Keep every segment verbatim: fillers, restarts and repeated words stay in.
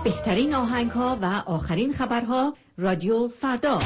بهترین آهنگ‌ها و آخرین خبرها رادیو فردا.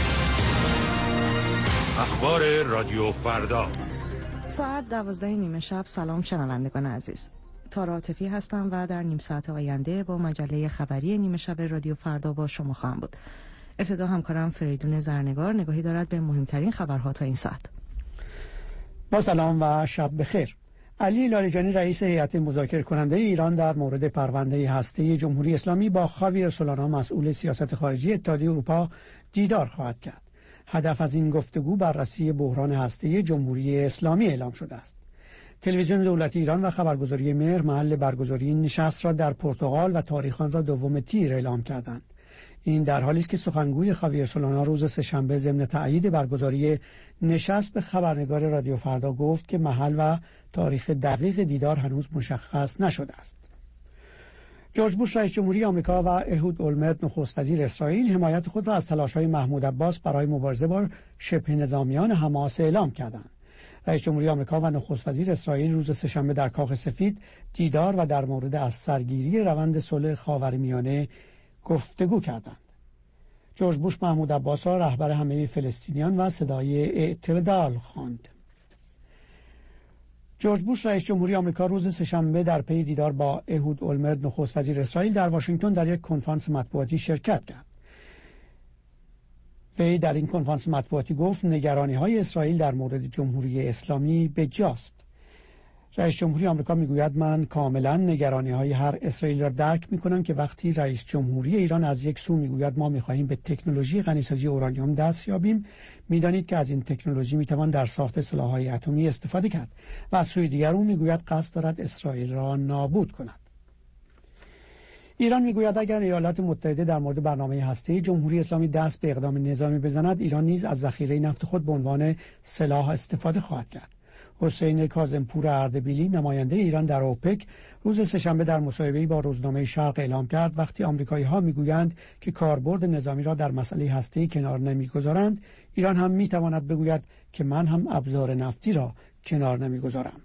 اخبار رادیو فردا ساعت دوازده نیمه شب. سلام شنوندگان عزیز، تارا عاطفی هستم و در نیم ساعت آینده با مجله خبری نیمه شب رادیو فردا با شما خواهم بود. ابتدا همکارم فریدون زرنگار نگاهی دارد به مهمترین خبرها تا این ساعت. با سلام و شب بخیر. علی لاریجانی رئیس هیئت مذاکره کننده ایران در مورد پرونده هسته جمهوری اسلامی با خاویر سولانا مسئول سیاست خارجی اتحادیه اروپا دیدار خواهد کرد. هدف از این گفتگو بررسی بحران هسته جمهوری اسلامی اعلام شده است. تلویزیون دولتی ایران و خبرگزاری مهر محل برگزاری این نشست را در پرتغال و تاریخ آن را دوم تیر اعلام کردند. این در حالی است که سخنگوی خاویر سولانا روز سه‌شنبه ضمن تأیید برگزاری نشست به خبرنگار رادیو فردا گفت که محل و تاریخ دقیق دیدار هنوز مشخص نشده است. جورج بوش رئیس جمهوری آمریکا و اهود اولمرت نخست وزیر اسرائیل حمایت خود را از تلاش‌های محمود عباس برای مبارزه با شبه نظامیان حماس اعلام کردند. رئیس جمهوری آمریکا و نخست وزیر اسرائیل روز سه‌شنبه در کاخ سفید دیدار و در مورد از سرگیری روند صلح خاورمیانه گفتگو کردند. جورج بوش محمود عباس را رهبر همه فلسطینیان و صدای اعتدال خواند. جورج بوش رئیس جمهوری آمریکا روز سه‌شنبه در پی دیدار با اهود اولمرت نخست وزیر اسرائیل در واشنگتن در یک کنفرانس مطبوعاتی شرکت کرد. وی در این کنفرانس مطبوعاتی گفت نگرانی‌های اسرائیل در مورد جمهوری اسلامی بجاست. رئیس جمهوری آمریکا میگوید من کاملا نگرانی‌های هر اسرائیل را درک می‌کنم که وقتی رئیس جمهوری ایران از یک سو میگوید ما می‌خواهیم به تکنولوژی غنیسازی اورانیوم دست یابیم، می‌دانید که از این تکنولوژی می‌توان در ساخت سلاح‌های اتمی استفاده کرد و از سوی دیگر او میگوید قصد دارد اسرائیل را نابود کند. ایران میگوید اگر ایالات متحده در مورد برنامه هسته‌ای جمهوری اسلامی دست به اقدام نظامی بزند، ایران نیز از ذخیره نفت خود به عنوان سلاح استفاده خواهد کرد. حسین کاظمپور اردبیلی نماینده ایران در اوپک روز سه‌شنبه در مصاحبه‌ای با روزنامه شرق اعلام کرد وقتی آمریکایی‌ها میگویند که کاربرد نظامی را در مسئله هسته‌ای کنار نمیگذارند، ایران هم میتواند بگوید که من هم ابزار نفتی را کنار نمیگذارم.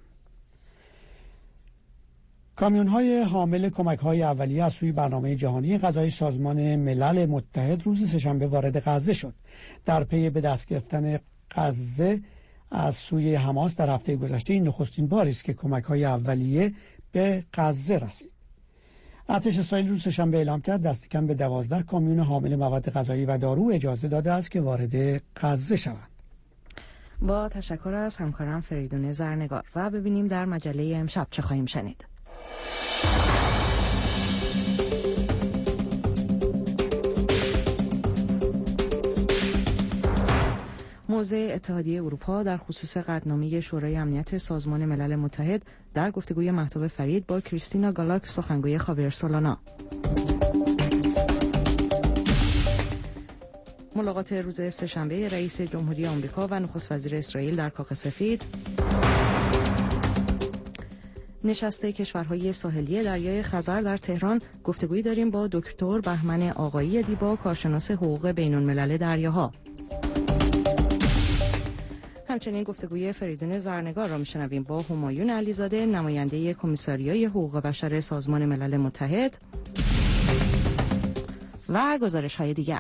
کامیون‌های حامل کمک‌های اولیه از سوی برنامه جهانی غذایی سازمان ملل متحد روز سه‌شنبه وارد غزه شد. در پی به دست گرفتن غزه از سوی حماس در هفته گذشته این نخستین باری است که کمک‌های اولیه به غزه رسید. ارتش اسرائیل روز سه‌شنبه اعلام کرد دست کم به دوازده کامیون حامل مواد غذایی و دارو اجازه داده است که وارد غزه شوند. با تشکر از همکارم فریدون زرنگار و ببینیم در مجله امشب چه خواهیم شنید. موضع اتحادیه اروپا در خصوص قطعنامه شورای امنیت سازمان ملل متحد در گفتگوی مهتاب فرید با کریستینا گالاک سخنگوی خاویر سولانا. ملاقات روز سه‌شنبه رئیس جمهوری آمریکا و نخست وزیر اسرائیل در کاخ سفید. نشست کشورهای ساحلی دریای خزر در تهران. گفتگویی داریم با دکتر بهمن آقایی دیبا کارشناس حقوق بین الملل دریاها. همچنین گفتگوی فریدون زرنگار را میشنویم با همایون علیزاده نماینده کمیساریای حقوق بشر سازمان ملل متحد و گزارش های دیگر.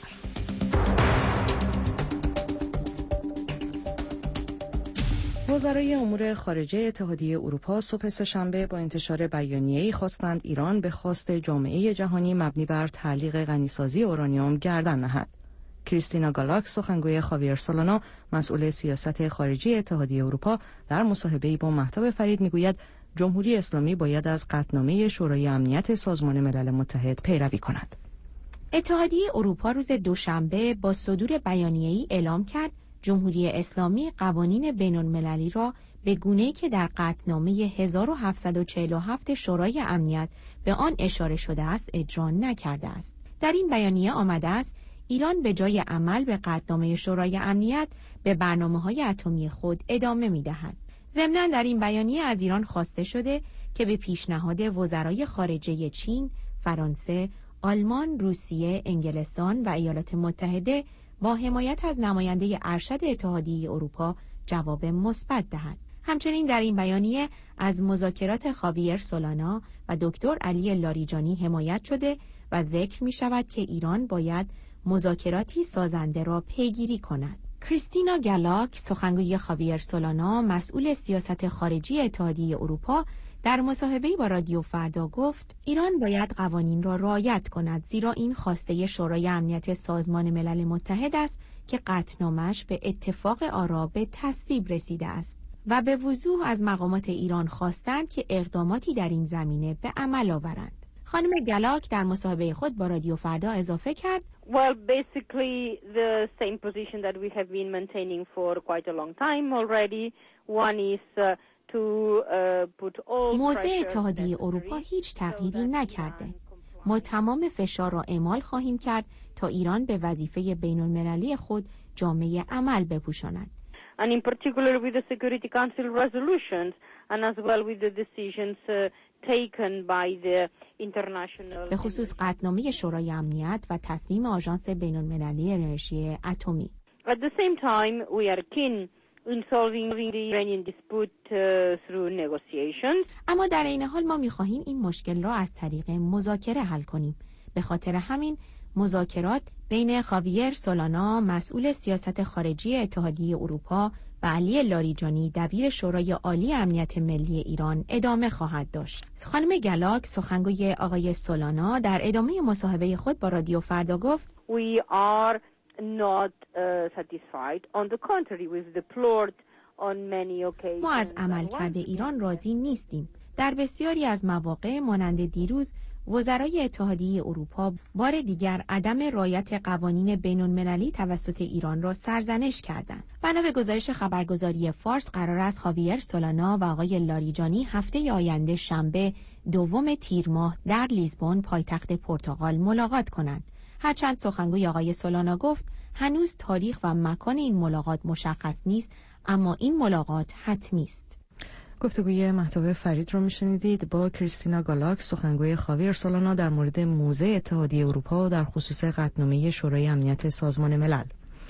وزرای امور خارجه اتحادیه اروپا صبح سه‌شنبه با انتشار بیانیه‌ای خواستند ایران به خواست جامعه جهانی مبنی بر تعلیق غنیسازی اورانیوم گردن نهد. کریستینا گالاک سخنگوی خاویر سولانا مسئول سیاست خارجی اتحادیه اروپا در مصاحبه‌ای با مهتاب فرید میگوید جمهوری اسلامی باید از قطعنامه شورای امنیت سازمان ملل متحد پیروی کند. اتحادیه اروپا روز دوشنبه با صدور بیانیه‌ای اعلام کرد جمهوری اسلامی قوانین بین‌المللی را به گونه‌ای که در قطعنامه هزار و هفتصد و چهل و هفت شورای امنیت به آن اشاره شده است اجرا نکرده است. در این بیانیه آمده است ایران به جای عمل به قطعنامه شورای امنیت به برنامه‌های اتمی خود ادامه می‌دهد. ضمناً در این بیانیه از ایران خواسته شده که به پیشنهاد وزرای خارجه چین، فرانسه، آلمان، روسیه، انگلستان و ایالات متحده با حمایت از نماینده ارشد اتحادیه اروپا جواب مثبت دهد. همچنین در این بیانیه از مذاکرات خاویر سولانا و دکتر علی لاریجانی حمایت شده و ذکر می شود که ایران باید مذاکراتی سازنده را پیگیری کند. کریستینا گالاک، سخنگوی خاویر سولانا، مسئول سیاست خارجی اتحادیه اروپا، در مصاحبه‌ای با رادیو فردا گفت ایران باید قوانین را رعایت کند، زیرا این خواسته شورای امنیت سازمان ملل متحد است که قطعنامه‌اش به اتفاق آرا به تصویب رسیده است و به وضوح از مقامات ایران خواستند که اقداماتی در این زمینه به عمل آورند. خانم گالاک در مصاحبه خود با رادیو فردا اضافه کرد: Well, basically the same position that we have been maintaining for quite a long time already. One is uh, to uh, put all موضع اتحادیه اروپا هیچ تغییری نکرده. ما تمام فشار را اعمال خواهیم کرد تا ایران به وظیفه بین‌المللی خود جامعه عمل بپوشاند. And in particular with the Security Council resolutions and as well with the decisions uh, taken by the international. به خصوص قطعنامه شورای امنیت و تصمیم آژانس بین‌المللی انرژی اتمی. At the same time we are keen in solving the Iranian dispute uh, through negotiations. اما در این حال ما می‌خواهیم این مشکل را از طریق مذاکره حل کنیم. به خاطر همین مذاکرات بین خاویر سولانا، مسئول سیاست خارجی اتحادیه اروپا، و علی لاریجانی، دبیر شورای عالی امنیت ملی ایران ادامه خواهد داشت. خانم گالاک، سخنگوی آقای سولانا، در ادامه مصاحبه خود با رادیو فردا گفت: We are not uh, satisfied. On the contrary, we've deplored on many occasions. ما از عملکرد ایران راضی نیستیم. در بسیاری از مواقع مانند دیروز وزرای اتحادیه اروپا بار دیگر عدم رعایت قوانین بین‌المللی توسط ایران را سرزنش کردند. بنا به گزارش خبرگزاری فارس قرار است خاویر سولانا و آقای لاریجانی هفته آینده شنبه دوم تیر ماه در لیزبون پایتخت پرتغال ملاقات کنند. هرچند سخنگوی آقای سولانا گفت هنوز تاریخ و مکان این ملاقات مشخص نیست، اما این ملاقات حتمی است. گفتگوی مهتاب فرید رو میشنیدید با کریستینا گالاک، سخنگوی خاویر سولانا، در مورد موضع اتحادیه اروپا در خصوص قطعنامه شورای امنیت سازمان ملل.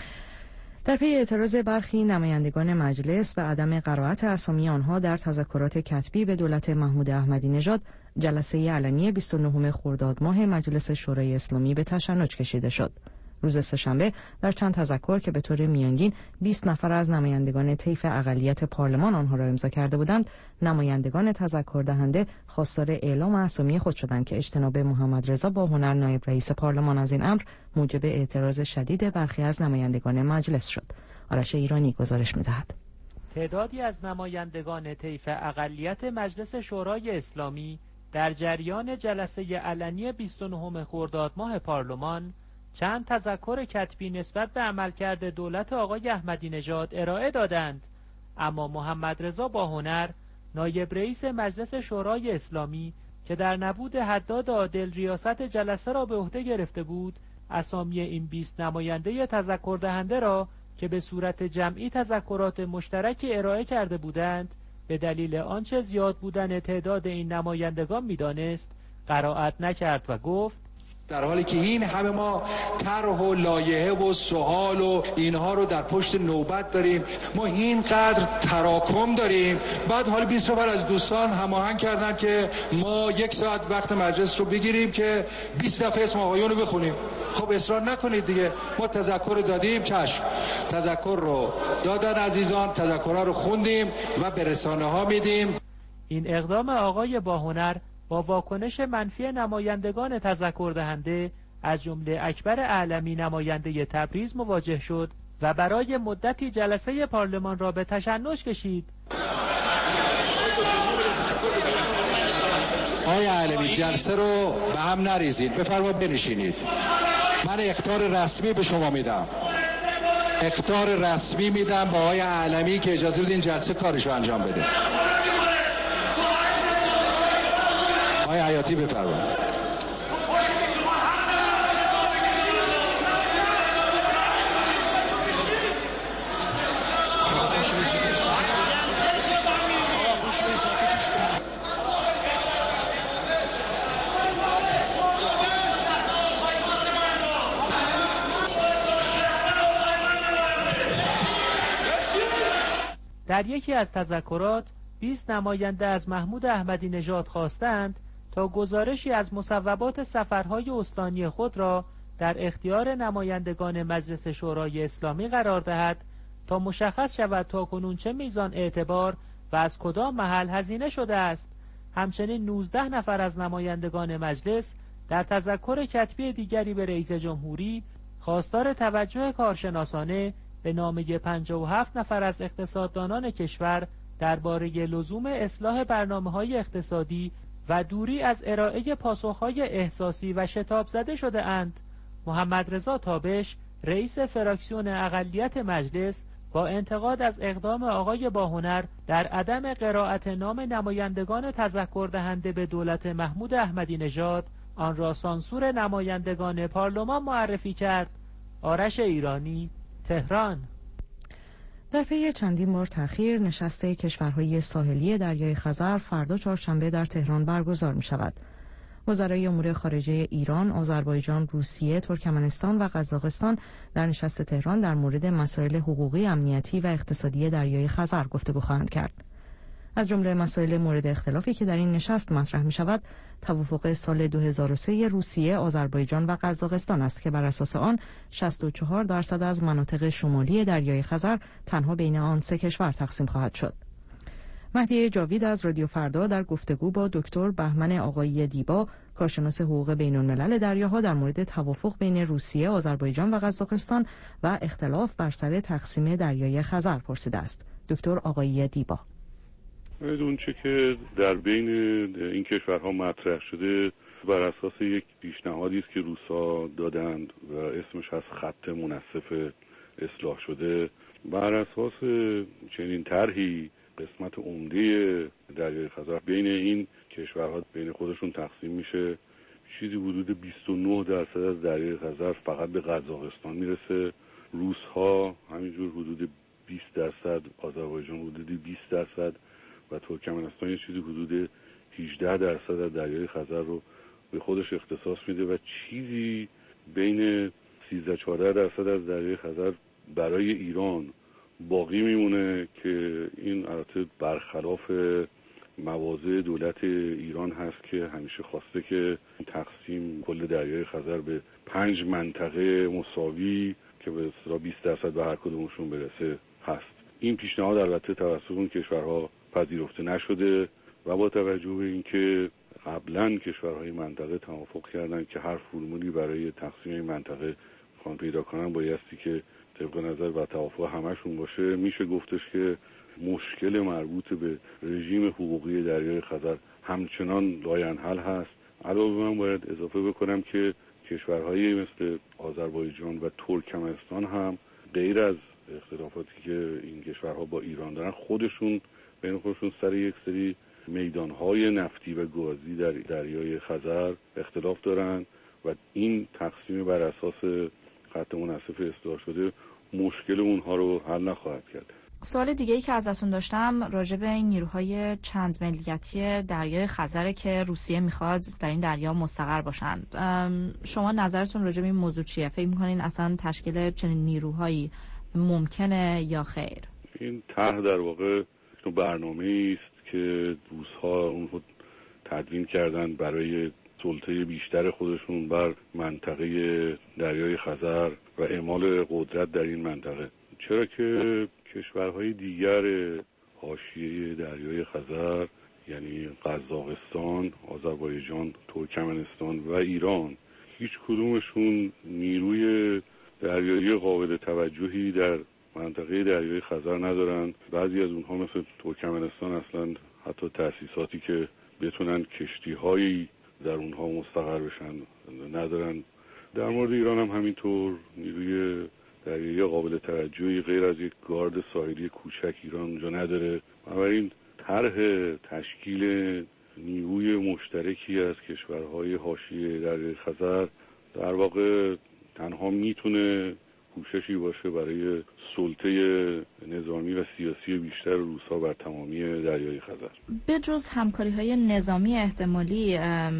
در پی اعتراض برخی نمایندگان مجلس و عدم قرائت اسامی آنها در تذکرات کتبی به دولت محمود احمدی نژاد، جلسه علنی بیست و نهم خرداد ماه مجلس شورای اسلامی به تشنج کشیده شد. روز سه‌شنبه در چند تذکر که به طور میانگین بیست نفر از نمایندگان طیف اقلیت پارلمان آنها را امضا کرده بودند، نمایندگان تذکر دهنده خواستار اعلام اسامی خود شدند که اجتناب محمد رضا باهنر نایب رئیس پارلمان از این امر موجب اعتراض شدید برخی از نمایندگان مجلس شد. آرش ایرانی گزارش می‌دهد. تعدادی از نمایندگان طیف اقلیت مجلس شورای اسلامی در جریان جلسه علنی بیست و نهم خرداد ماه پارلمان چند تذکر کتبی نسبت به عملکرد دولت آقای احمدی نژاد ارائه دادند، اما محمد رضا باهنر نایب رئیس مجلس شورای اسلامی که در نبود حداد عادل ریاست جلسه را به عهده گرفته بود، اسامی این بیست نماینده تذکر دهنده را که به صورت جمعی تذکرات مشترکی ارائه کرده بودند به دلیل آنچه زیاد بودن تعداد این نمایندگان می‌دانست قرائت نکرد و گفت: در حالی که این همه ما طرح و لایحه و سوال و اینها رو در پشت نوبت داریم، ما اینقدر تراکم داریم، بعد حالا بیست نفر از دوستان هماهنگ کردن که ما یک ساعت وقت مجلس رو بگیریم که بیست دفعه اسم آقایون رو بخونیم. خب اصرار نکنید دیگه، ما تذکر دادیم، چشم تذکر رو دادن عزیزان، تذکرها رو خوندیم و به رسانه ها میدیم. این اقدام آقای باهنر با واکنش منفی نمایندگان تذکر دهنده از جمله اکبر اعلمی نماینده تبریز مواجه شد و برای مدتی جلسه پارلمان را به تشنج کشید. آقای اعلمی جلسه رو به هم نریزید، بفرمایید بنشینید. من اخطار رسمی به شما میدم، اخطار رسمی میدم با آقای اعلمی که اجازه بدین جلسه کارشو انجام بده. آقای حیاتی بفرمایید. در یکی از تذکرات بیست نماینده از محمود احمدی نژاد خواستند تا گزارشی از مصوبات سفرهای استانی خود را در اختیار نمایندگان مجلس شورای اسلامی قرار دهد تا مشخص شود تاکنون چه میزان اعتبار و از کدام محل هزینه شده است. همچنین نوزده نفر از نمایندگان مجلس در تذکر کتبی دیگری به رئیس جمهوری خواستار توجه کارشناسانه به نامه پنجاه و هفت نفر از اقتصاددانان کشور درباره لزوم اصلاح برنامه‌های اقتصادی و دوری از ارائه پاسخهای احساسی و شتاب زده شده اند. محمد رضا تابش، رئیس فراکسیون اقلیت مجلس، با انتقاد از اقدام آقای باهنر در عدم قرائت نام نمایندگان تذکر دهنده به دولت محمود احمدی نژاد، آن را سانسور نمایندگان پارلمان معرفی کرد. آرش ایرانی، تهران. در پی چندین بار تأخیر، نشست کشورهای ساحلی دریای خزر فردا چهارشنبه در تهران برگزار می شود. وزرای امور خارجه ایران، آذربایجان، روسیه، ترکمنستان و قزاقستان در نشست تهران در مورد مسائل حقوقی، امنیتی و اقتصادی دریای خزر گفتگو خواهند کرد. از جمله مسائل مورد اختلافی که در این نشست مطرح می شود، توافق سال دو هزار و سه روسیه، آذربایجان و قزاقستان است که بر اساس آن شصت و چهار درصد از مناطق شمالی دریای خزر تنها بین آن سه کشور تقسیم خواهد شد. مهدی جاوید از رادیو فردا در گفتگو با دکتر بهمن آقایی دیبا، کارشناس حقوق بین الملل دریاها، در مورد توافق بین روسیه، آذربایجان و قزاقستان و اختلاف بر سر تقسیم دریای خزر پرسیده است. دکتر آقایی دیبا: اون چه که در بین این کشورها مطرح شده بر اساس یک پیشنهادی است که روسا دادند و اسمش از خط منصف اصلاح شده. بر اساس چنین طرحی قسمت عمده دریای خزر بین این کشورها بین خودشون تقسیم میشه. چیزی حدود بیست و نه درصد از دریای خزر فقط به قزاقستان میرسه. روس‌ها همینجور حدود بیست درصد، آذربایجان حدود بیست درصد و ترکمنستان یه چیزی حدود هجده درصد از دریای خزر رو به خودش اختصاص میده و چیزی بین سیزده چهارده درصد از دریای خزر برای ایران باقی میمونه که این البته برخلاف مواضع دولت ایران هست که همیشه خواسته که تقسیم کل دریای خزر به پنج منطقه مساوی که به اصطلاح بیست درصد به هر کدومشون برسه هست. این پیشنهاد البته توسط اون کشورها پذیرفته نشده و با توجه به اینکه قبلا کشورهای منطقه توافق کردن که هر فرمولی برای تقسیم این منطقه خوان پیدا کنن بایستی که طبق نظر و توافق همشون باشه، میشه گفتش که مشکل مربوط به رژیم حقوقی دریای خزر همچنان لاینحل هست. علاوه من باید اضافه بکنم که کشورهایی مثل آذربایجان و ترکمنستان هم غیر از اختلافاتی که این کشورها با ایران دارن، خودشون بین خودشون سر یک سری میدانهای نفتی و گازی در دریای خزر اختلاف دارن و این تقسیم بر اساس خط منصف اصلاح شده مشکل اونها رو حل نخواهد کرد. سوال دیگه‌ای که ازتون داشتم راجع به این نیروهای چند ملیتی دریای خزر که روسیه میخواد در این دریا مستقر باشن. شما نظرتون راجع به این موضوع چیه؟ فکر میکنین اصلا تشکیل چنین نیروهایی ممکنه یا خیر؟ این طرح در واقع برنامه‌ای است که روس‌ها اون رو تدوین کردن برای سلطه بیشتر خودشون بر منطقه دریای خزر و اعمال قدرت در این منطقه. چرا که کشورهای دیگر حاشیه دریای خزر یعنی قزاقستان، آذربایجان، ترکمنستان و ایران هیچ کدومشون نیروی دریایی قابل توجهی در منطقه دریای خزر ندارن. بعضی از اونها مثل ترکمنستان اصلا حتی تأسیساتی که بتونن کشتی‌هایی در اونها مستقر بشن ندارن. در مورد ایران هم همینطور نیروی دریایی قابل توجهی غیر از یک گارد ساحلی کوچک ایران اونجا نداره. بنابراین طرح تشکیل نیروی مشترکی از کشورهای حاشیه دریای خزر در واقع تنها میتونه کوششی باشه برای سلطه نظامی و سیاسی بیشتر روس‌ها بر تمامی دریای خزر. به جز همکاری‌های نظامی احتمالی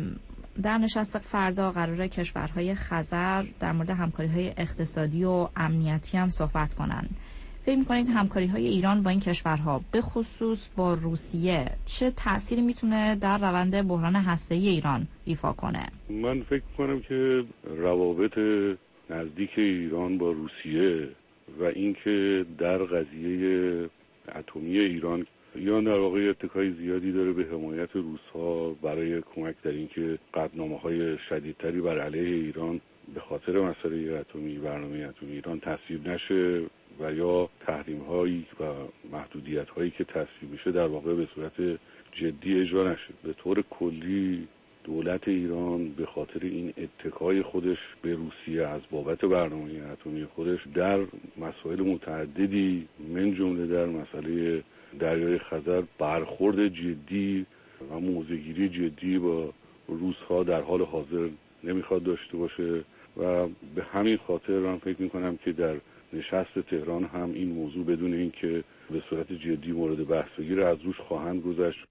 در نشست فردا قراره کشورهای خزر در مورد همکاری‌های اقتصادی و امنیتی هم صحبت کنن. فکر می‌کنید همکاری‌های ایران با این کشورها به خصوص با روسیه چه تأثیری میتونه در روند بحران هسته‌ای ایران ایفا کنه؟ من فکر می‌کنم که روابط نزدیک ایران با روسیه و اینکه در قضیه اتمی ایران ایران در واقع اتکای زیادی داره به حمایت روس‌ها برای کمک در اینکه قطعنامه‌های شدیدتری بر علیه ایران به خاطر مسئله اتمی برنامه اتمی ایران تصویب نشه و یا تحریم‌هایی و محدودیت‌هایی که تصویب میشه در واقع به صورت جدی اجرا نشه. به طور کلی دولت ایران به خاطر این اتکای خودش به روسیه از بابت برنامه اتمی خودش در مسائل متعددی من جمله در مسئله دریای خزر برخورد جدی و موضع‌گیری جدی با روس‌ها در حال حاضر نمیخواد داشته باشه و به همین خاطر من فکر میکنم که در نشست تهران هم این موضوع بدون اینکه به صورت جدی مورد بحث بگیره از روش خواهند گذشت.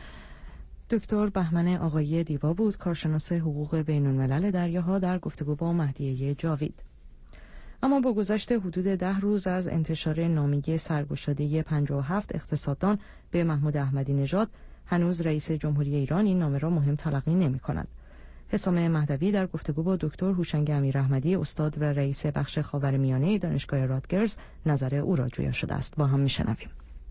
دکتر بهمن آقایی دیبا بود، کارشناس حقوق بین‌الملل دریاها، در گفتگو با مهدیه جاوید. اما با گذشت حدود ده روز از انتشار نامه سرگشاده پنجاه و هفت اقتصاددان به محمود احمدی نژاد، هنوز رئیس جمهوری ایران این نامه را مهم تلقی نمی‌کند. حسام مهدوی در گفتگو با دکتر هوشنگ امیراحمدی، استاد و رئیس بخش خاورمیانه دانشگاه رادگرز، نظر او را جویا شده است. با هم میشنویم.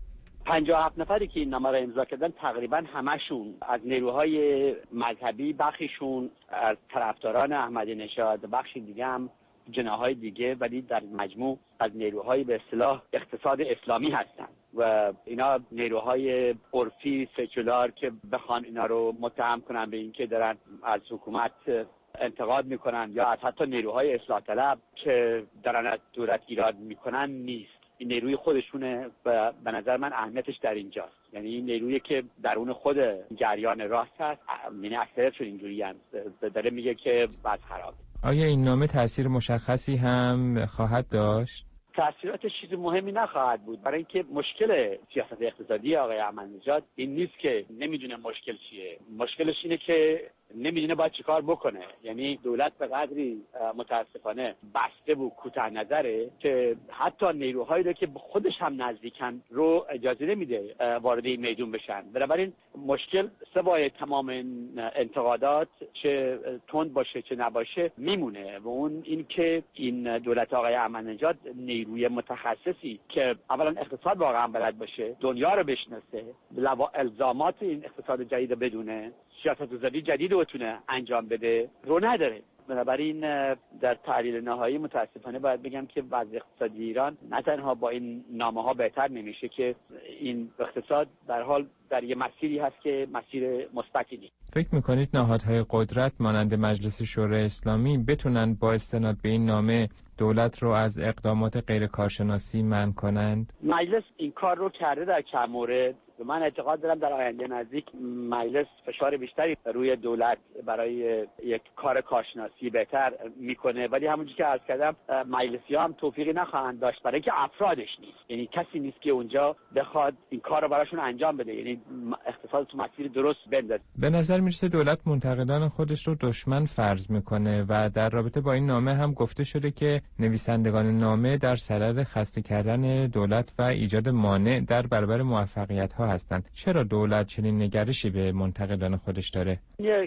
پنجاه و هفت نفری که این نامه را امضا کردن تقریبا همشون از نیروهای مذهبی، بخششون از طرفداران احمدی نژاد، بخش دیگه هم جناحهای دیگه، ولی در مجموع از نیروهای به اصطلاح اقتصاد اسلامی هستند و اینا نیروهای عرفی سکولار که بخوان اینا رو متهم کنن به اینکه دارن از حکومت انتقاد میکنن یا از حتی نیروهای اصلاح طلب که دارن از دولت ایراد میکنن نیست. این نیروی خودشونه و به نظر من اهمیتش در اینجاست. یعنی این نیرویی که درون خود جریان راست هست، یعنی اکثرشون اینجوری هست، داره میگه که بعد خراب. آیا این نامه تأثیر مشخصی هم خواهد داشت؟ تأثیراتش چیز مهمی نخواهد بود، برای اینکه مشکل سیاست اقتصادی آقای احمدی‌نژاد این نیست که نمیدونه مشکل چیه. مشکلش اینه که نمیدونه باید چیکار بکنه. یعنی دولت به قدری متاسفانه بسته و کوتاه نظره که حتی نیروهایی رو که خودش هم نزدیکن رو اجازه نمیده وارد این میدون بشن. بنابراین مشکل سوای تمام انتقادات چه تند باشه چه نباشه میمونه و اون این که این دولت آقای احمدی‌نژاد نیروی متخصصی که اولا اقتصاد واقعا بلد باشه، دنیا رو بشناسه، الزامات این اقتصاد جدید رو بدونه، سیاست‌گذاری جدید رو بتونه انجام بده رو نداره. بنابراین در تحلیل نهایی متاسفانه باید بگم که وضع اقتصادی ایران نه تنها با این نامه ها بهتر نمیشه که این اقتصاد در حال در یه مسیری هست که مسیر مثبتی نیست. فکر میکنید نهادهای قدرت مانند مجلس شورای اسلامی بتونن با استناد به این نامه دولت رو از اقدامات غیر کارشناسی منع کنند؟ مجلس این کار رو کرده در چند مورد. من اعتقاد دارم در آینده نزدیک مجلس فشار بیشتری روی دولت برای یک کار کارشناسی بهتر میکنه، ولی همونجوری که عرض کردم مجلسی ها هم توفیقی نخواهند داشت برای اینکه افرادش نیست. یعنی کسی نیست که اونجا بخواد این کار رو براشون انجام بده، یعنی اقتصاد تو مسیر درست بندازه. به نظر میرسه دولت منتقدان خودش رو دشمن فرض میکنه و در رابطه با این نامه هم گفته شده که نویسندگان نامه در صدد خسته کردن دولت و ایجاد مانع در برابر موفقیت‌ها هستند. چرا دولت چنین نگرشی به منتقدان خودش داره؟ یک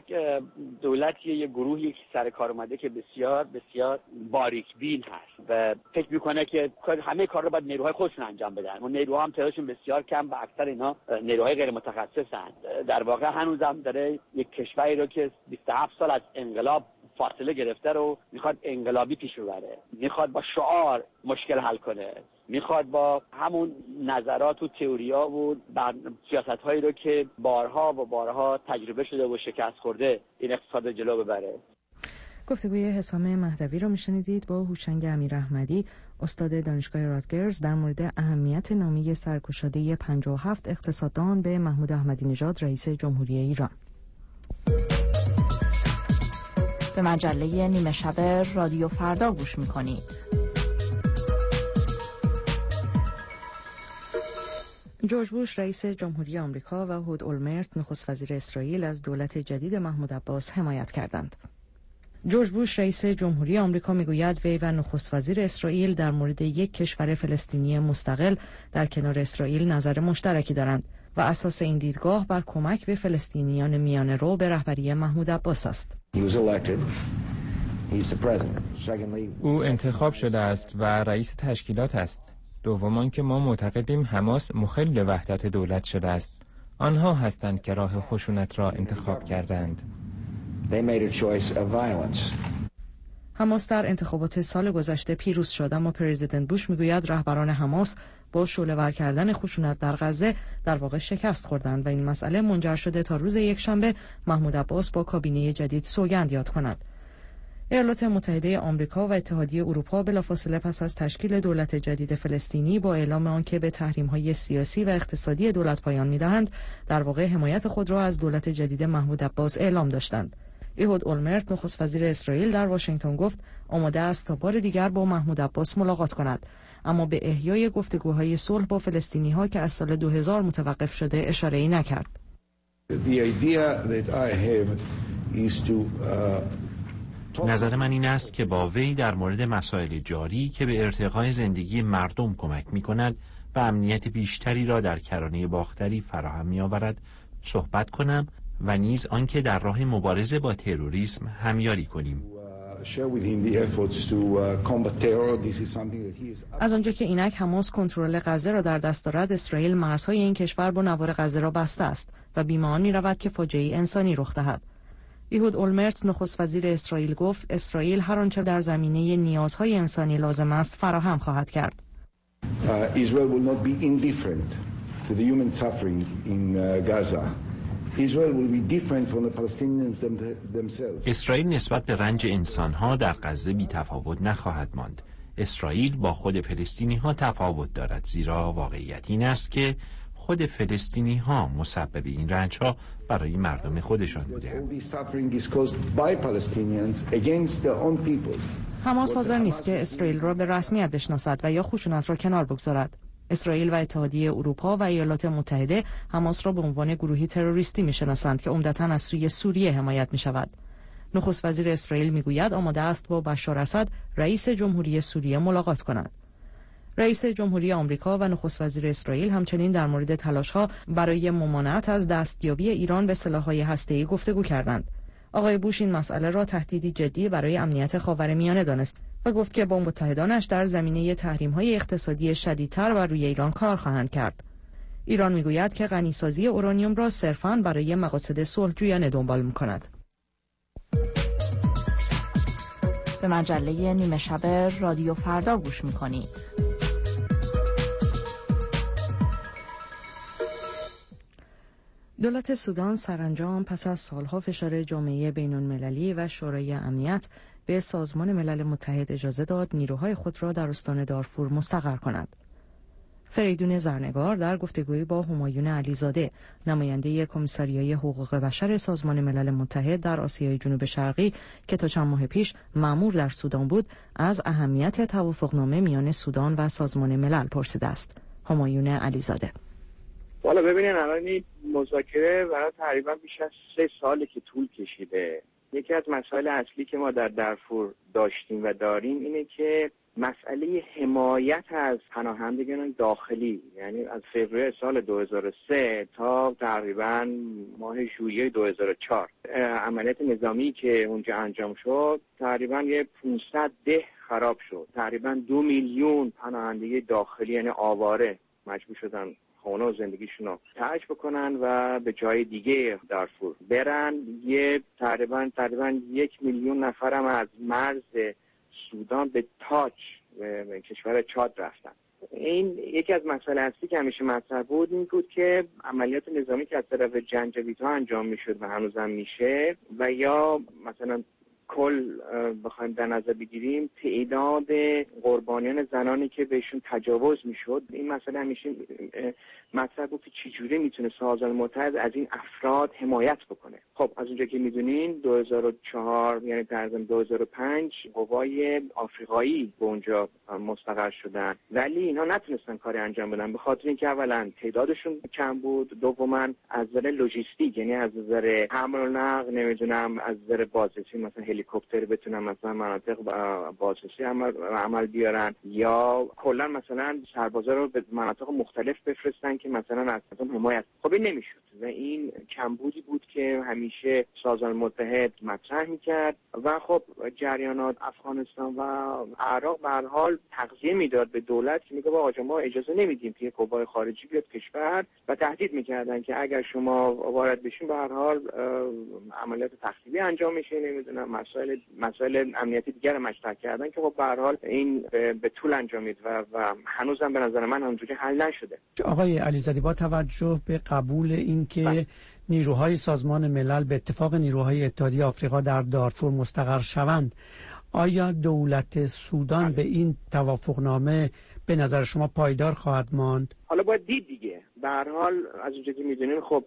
دولتی یک گروهی که سر کار اومده که بسیار بسیار باریک بین هست و فکر میکنه که همه کار رو باید نیروهای خودشون انجام بدن. اون نیروها هم تعدادشون بسیار کم و اکثر اینا نیروهای غیر متخصصن. در واقع هنوزم داره یک کشوری رو که بیست و هفت سال از انقلاب فاصله گرفته رو میخواد انقلابی پیش ببره، میخواد با شعار مشکل حل کنه، میخواد با همون نظرات و تئوریا و سیاست‌هایی رو که بارها و بارها تجربه شده و شکست خورده این اقتصاد جلو ببره. گفتگوی حسام مهدوی رو میشنیدید با هوشنگ امیراحمدی، استاد دانشگاه رادگرز، در مورد اهمیت نامه سرگشاده پنجاه و هفت اقتصاددان به محمود احمدی نژاد رئیس جمهوری ایران. به مجله نیمه شب رادیو فردا گوش میکنید. جورج بوش رئیس جمهوری آمریکا و هود اولمرت نخست وزیر اسرائیل از دولت جدید محمود عباس حمایت کردند. جورج بوش رئیس جمهوری آمریکا میگوید وی و نخست وزیر اسرائیل در مورد یک کشور فلسطینی مستقل در کنار اسرائیل نظر مشترکی دارند و اساس این دیدگاه بر کمک به فلسطینیان میانه رو به رهبری محمود عباس است. او انتخاب شده است و رئیس تشکیلات است. دومان که ما معتقدیم حماس مخل وحدت دولت شده است. آنها هستند که راه خشونت را انتخاب کردند. حماس در انتخابات سال گذشته پیروز شد، اما پرزیدنت بوش میگوید رهبران حماس با شعله‌ور کردن خشونت در غزه در واقع شکست خوردند و این مسئله منجر شده تا روز یکشنبه محمود عباس با کابینه جدید سوگند یاد کند. ایالات متحده آمریکا و اتحادیه اروپا بلافاصله پس از تشکیل دولت جدید فلسطینی با اعلام آنکه به تحریم‌های سیاسی و اقتصادی دولت پایان می‌دهند، در واقع حمایت خود را از دولت جدید محمود عباس اعلام داشتند. ایهود اولمرت نخست وزیر اسرائیل در واشنگتن گفت آماده است تا بار دیگر با محمود عباس ملاقات کند، اما به احیای گفتگوهای صلح با فلسطینی‌ها که از سال دو هزار متوقف شده اشاره‌ای نکرد. نظر من این است که با وی در مورد مسائل جاری که به ارتقای زندگی مردم کمک می‌کند و امنیت بیشتری را در کرانه باختری فراهم می‌آورد صحبت کنم و نیز آنکه در راه مبارزه با تروریسم همیاری کنیم. از آنجا که اینک حماس کنترل غزه را در دست دارد، اسرائیل مرزهای این کشور با نوار غزه را بسته است و بیمه آن می‌رود که فاجعه انسانی رخ دهد. ایهود اولمرت نخست وزیر اسرائیل گفت اسرائیل هر آنچه در زمینه نیازهای انسانی لازم است فراهم خواهد کرد. Israel will not be indifferent to the human suffering in Gaza. Israel will be different from the Palestinians themselves. اسرائیل نسبت به رنج انسانها در غزه بی تفاوت نخواهد ماند. اسرائیل با خود فلسطینی ها تفاوت دارد، زیرا واقعیت این است که خود فلسطینی ها مسبب این رنج ها برای مردم خودشان بودند. حماس حاضر نیست که اسرائیل را به رسمیت بشناسد و یا خشونت را کنار بگذارد. اسرائیل و اتحادیه اروپا و ایالات متحده حماس را به عنوان گروهی تروریستی می‌شناسند که عمدتاً از سوی سوریه حمایت می‌شود. نخست وزیر اسرائیل می‌گوید آماده است با بشار اسد رئیس جمهوری سوریه ملاقات کند. رئیس جمهوری آمریکا و نخست وزیر اسرائیل همچنین در مورد تلاش‌ها برای ممانعت از دستیابی ایران به سلاح‌های هسته‌ای گفتگو کردند. آقای بوش این مسئله را تهدیدی جدی برای امنیت خاورمیانه دانست و گفت که با متحدانش در زمینه تحریم‌های اقتصادی شدیدتر بر روی ایران کار خواهند کرد. ایران می‌گوید که غنیسازی اورانیوم را صرفاً برای مقاصد صلح‌جویانه دنبال می‌کند. به مجله نیمه شب رادیو فردا گوش می‌کنید. دولت سودان سرانجام پس از سالها فشار جامعه بین‌المللی و شورای امنیت به سازمان ملل متحد اجازه داد نیروهای خود را در استان دارفور مستقر کند. فریدون زرنگار در گفتگویی با همایون علیزاده، نماینده کمیساریای حقوق بشر سازمان ملل متحد در آسیای جنوب شرقی که تا چند ماه پیش مأمور در سودان بود، از اهمیت توافقنامه میان سودان و سازمان ملل پرسیده است. همایون علیزاده: والا ببینین الان این مذاکره برای تقریبا بیش از سه ساله که طول کشیده. یکی از مسائل اصلی که ما در دارفور داشتیم و داریم اینه که مسئله حمایت از پناهندگان داخلی، یعنی از فوریه سال دو هزار و سه تا تقریبا ماه ژوئیه دو هزار و چهار عملیات نظامی که اونجا انجام شد، تقریبا یه پانصد ده خراب شد. تقریبا دو میلیون پناهنده داخلی یعنی آواره مجبور شدن خونه و زندگیشون رو ترک بکنن و به جای دیگه دارفور برن. یه تقریبا تقریبا یک میلیون نفرم از مرز سودان به تاچ به کشور چاد رفتن. این یکی از مسائل اصلی که همیشه مطرح بود این بود که عملیات نظامی که از طرف جنجویدها انجام میشد و هنوزم میشه و یا مثلا کل بخوایم در نظر بگیریم تعداد قربانیان زنانی که بهشون تجاوز میشد، این مسئله همیشه مطرح بود که چجوری میتونه سازمان متحد از این افراد حمایت بکنه. خب از اونجا که میدونین دو هزار و چهار یعنی تقریبا دو هزار و پنج قوای آفریقایی به اونجا مستقر شدن، ولی اینها نتونستن کاری انجام بدن به خاطر اینکه اولا تعدادشون کم بود، دوما از نظر لوجستیک یعنی از نظر حمل و نقل، نمیدونم از نظر بازرسی مثلا هلیکوپتر بتونن مثلا مناطق بازرسی عمل عمل بیارن، یا کلا مثلا سربازا رو به مناطق مختلف بفرستن که مثلا از مردم حمایت. خب این نمیشد و این کمبودی بود که همیشه سازمان متحد مطرح میکرد و خب جریانات افغانستان و عراق به هر حال تغذیه میداد به دولت که میگه آقا ما اجازه نمیدیم که قوای خارجی بیاد کشور و تهدید میکردن که اگر شما وارد بشین به هر حال عملیات تخریبی انجام میشه، نمیدونم مسائل مسائل امنیتی دیگر مطرح کردن که خب به هر حال این به طول انجامید و, و هنوزم به نظر من اونجوری حل نشده. آقای علیزاده با توجه به قبول این که نیروهای سازمان ملل به اتفاق نیروهای اتحادیه آفریقا در دارفور مستقر شوند، آیا دولت سودان به این توافقنامه به نظر شما پایدار خواهد ماند؟ حالا باید دید دیگه. به هر حال از اونجا که میدونین خب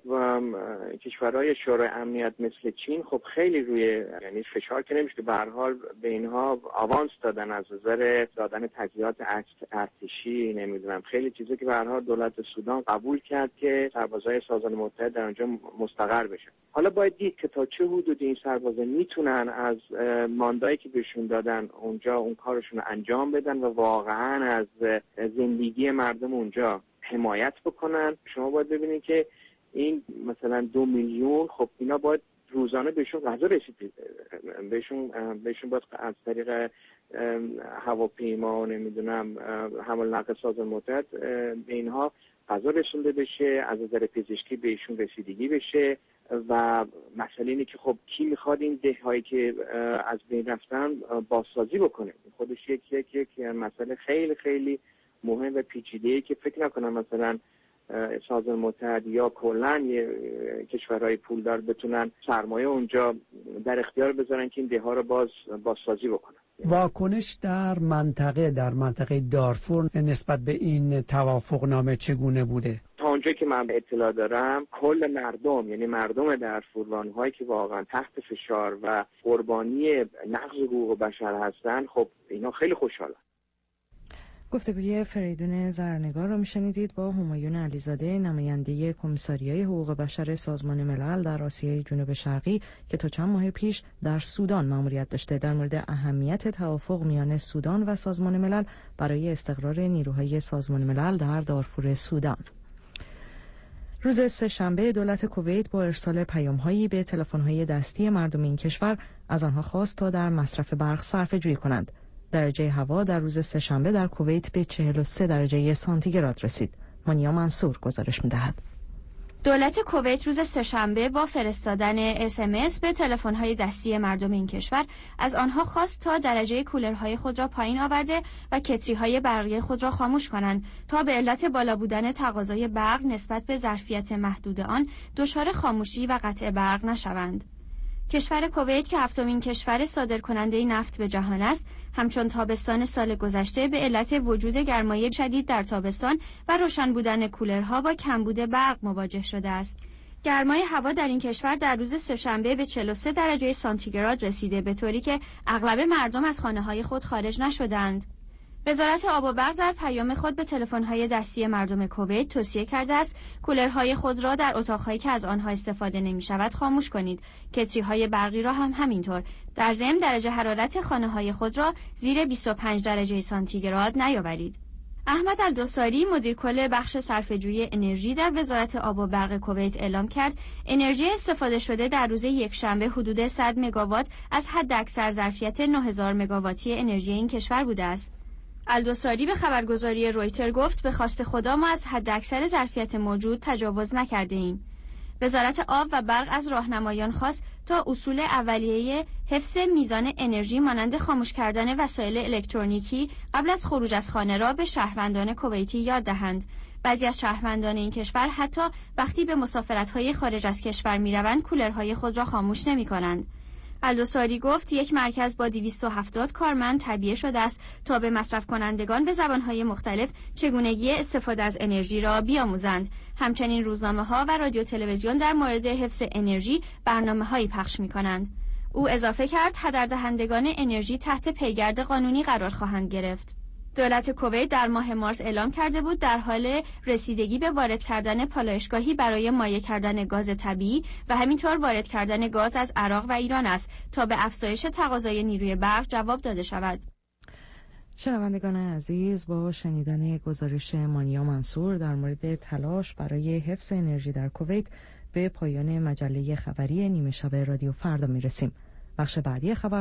کشورهای شورای امنیت مثل چین خب خیلی روی یعنی فشار که نمیشه، به هر حال به اینها آوانس دادن از نظر دادن تجهیزات ارتشی، نمیدونم خیلی چیزا که به هر حال دولت سودان قبول کرد که سربازای سازمان متحد در اونجا مستقر بشن. حالا باید دید که تا چه حدود این سربازا میتونن از ماندایی که بهشون دادن اونجا اون کارشون رو انجام بدن و واقعا از زندگی مردم اونجا حمایت بکنن. شما باید ببینید که این مثلا دو میلیون خب اینا باید روزانه بهشون غذا رسید، بهشون بهشون باید از طریق هواپیما و نمیدونم حمل نقل سازمان متحد به اینها غذا رسونده بشه، از نظر پزشکی بهشون رسیدگی بشه و مسئله اینه که خب کی میخواد این دههایی که از بین رفتن بازسازی بکنه. خودش یک یک یک مسئله خیلی خیلی مهم و پیچیده‌ای که فکر نکنم مثلا سازمان متحد یا کلاً کشورهای پولدار بتونن سرمایه اونجا در اختیار بذارن که این ده‌ها رو باز بازسازی بکنن. واکنش در منطقه در منطقه دارفور نسبت به این توافقنامه چگونه بوده؟ تا اونجایی که من اطلاع دارم کل مردم، یعنی مردم دارفور و آنهایی که واقعا تحت فشار و قربانی نقض حقوق بشر هستن، خب اینا خیلی خوشحالن. گفتگوی فریدون زرنگار رو میشنیدید با همایون علیزاده، نماینده کمیساریای حقوق بشر سازمان ملل در آسیای جنوب شرقی که تا چند ماه پیش در سودان مأموریت داشته، در مورد اهمیت توافق میان سودان و سازمان ملل برای استقرار نیروهای سازمان ملل در دارفور سودان. روز سه‌شنبه دولت کویت با ارسال پیام‌هایی به تلفن‌های دستی مردم این کشور از آنها خواست تا در مصرف برق صرفه‌جویی کنند. درجه هوا در روز سه‌شنبه در کویت به چهل و سه درجه سانتیگراد رسید. مانیا منصور گزارش می‌دهد. دولت کویت روز سه‌شنبه با فرستادن اس ام اس به تلفن‌های دستی مردم این کشور از آنها خواست تا درجه کولرهای خود را پایین آورده و کتریهای برقی خود را خاموش کنند تا به علت بالا بودن تقاضای برق نسبت به ظرفیت محدود آن دچار خاموشی و قطع برق نشوند. کشور کویت که هفتمین کشور صادرکننده نفت به جهان است، همچون تابستان سال گذشته به علت وجود گرمای شدید در تابستان و روشن بودن کولرها با کمبود برق مواجه شده است. گرمای هوا در این کشور در روز سه‌شنبه به چهل و سه درجه سانتیگراد رسیده، به طوری که اغلب مردم از خانه‌های خود خارج نشدند. وزارت آب و برق در پیام خود به تلفن‌های دستی مردم کویت توصیه کرده است کولرهای خود را در اتاق‌هایی که از آنها استفاده نمی‌شود خاموش کنید. کتریهای برقی را هم همینطور. در ضمن درجه حرارت خانه‌های خود را زیر بیست و پنج درجه سانتیگراد نیاورید. احمد الدوساری مدیر کل بخش صرفه‌جویی انرژی در وزارت آب و برق کویت اعلام کرد انرژی استفاده شده در روز یکشنبه حدود صد مگاوات از حداکثر ظرفیت نه هزار مگاواتی انرژی این کشور بوده است. الدوساری به خبرگزاری رویتر گفت به خواست خدا ما از حداکثر ظرفیت موجود تجاوز نکرده ایم. وزارت آب و برق از راهنمایان خواست تا اصول اولیه حفظ میزان انرژی مانند خاموش کردن وسایل الکترونیکی قبل از خروج از خانه را به شهروندان کویتی یاد دهند. بعضی از شهروندان این کشور حتی وقتی به مسافرت‌های خارج از کشور می‌روند کولرهای خود را خاموش نمی‌کنند. الدوساری گفت یک مرکز با دویست و هفتاد کارمند تعبیه شده است تا به مصرف کنندگان به زبانهای مختلف چگونگی استفاده از انرژی را بیاموزند. همچنین روزنامه‌ها و رادیو تلویزیون در مورد حفظ انرژی برنامه‌هایی پخش می‌کنند. او اضافه کرد هدردهندگان انرژی تحت پیگرد قانونی قرار خواهند گرفت. دولت کویت در ماه مارس اعلام کرده بود در حال رسیدگی به وارد کردن پالایشگاهی برای مایع کردن گاز طبیعی و همینطور وارد کردن گاز از عراق و ایران است تا به افزایش تقاضای نیروی برق جواب داده شود. شنوندگان عزیز، با شنیدن گزارش مانیا منصور در مورد تلاش برای حفظ انرژی در کویت به پایان مجله خبری نیمه شب رادیو فردا میرسیم. بخش بعدی خبر